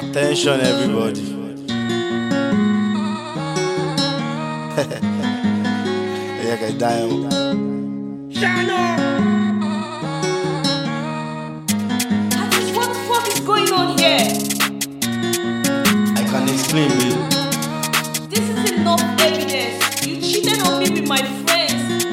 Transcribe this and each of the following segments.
Attention everybody. Yeah, guys, damn. Atis, what the fuck is going on here? I can explain, babe. This is enough evidence. You cheated on me with my friends.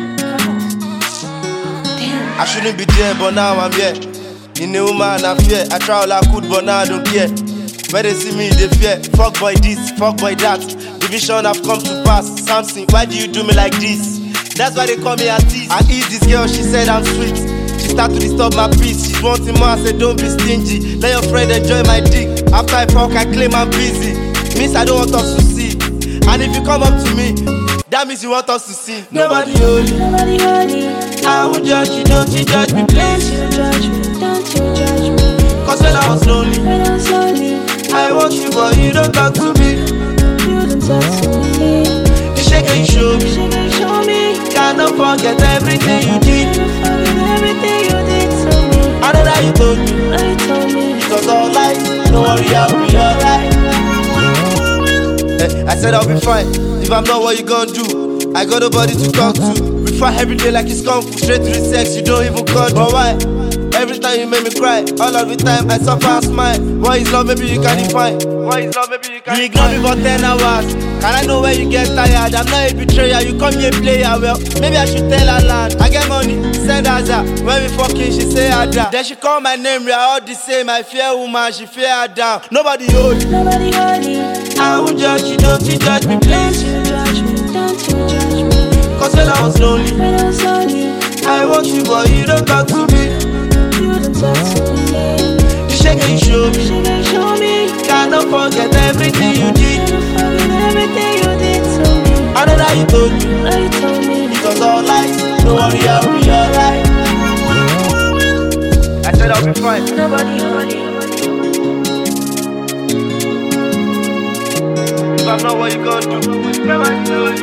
Damn. I shouldn't be there, but now I'm here. In a woman, I fear. I try all I could, but now I don't care. When they see me, they fear. Fuck boy this, fuck boy that. Division have come to pass. Samson, why do you do me like this? That's why they call me Atis. I eat this girl, she said I'm sweet. She start to disturb my peace. She's wanting more, I said don't be stingy. Let your friend enjoy my dick. After I fuck, I claim I'm busy. Means I don't want us to see. And if you come up to me, that means you want us to see. Nobody holy. Nobody holy. I will judge you, don't you judge me, please. Don't you judge me, don't you judge me. Cause when I was lonely, When I was lonely, I want you, but you don't talk to me. you don't talk to me. The shaker you show me, She can show me. cannot forget everything you did. Forget everything you did to me. I know that you told me, Now you told me. it was all lies. Don't worry, I'll be alright. I said I'll be fine. If I'm not, what you gonna do? I got nobody to talk to. We fight every day like it's kung fu. Straight to the sex, you don't even cut. But why? Every time you make me cry, all of the time I suffer and smile. What is love? Maybe you can define. What is love? Maybe you can. You ignore me for 10 hours. Can I know where you get tired? I'm not a betrayer. You come here player. Well, maybe I should tell her land. I get money, send her that. When we fucking, she say her down. Then she call my name. We are all the same. I fear woman, she fear her down. Nobody hold. Nobody holy. I won't judge you, don't you judge me, please. Don't you judge me, don't you judge me. Cause when I was lonely, When I was lonely, I want you, but you don't talk to me. you don't talk to me. The shaker you show me, She can show me. cannot forget everything you did. Forget everything you did to me. I know that you told me, Now you told me. it was all lies. Don't worry, I'll be alright. I said I'll be fine. Nobody holy. If I'm not, what you gonna do? Nobody knows.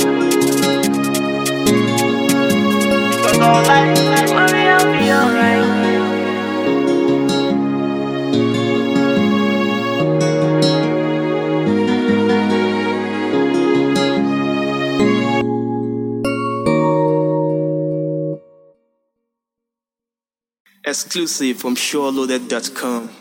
It was all lies. Worry, I'll be alright. Exclusive from SureLoaded.com.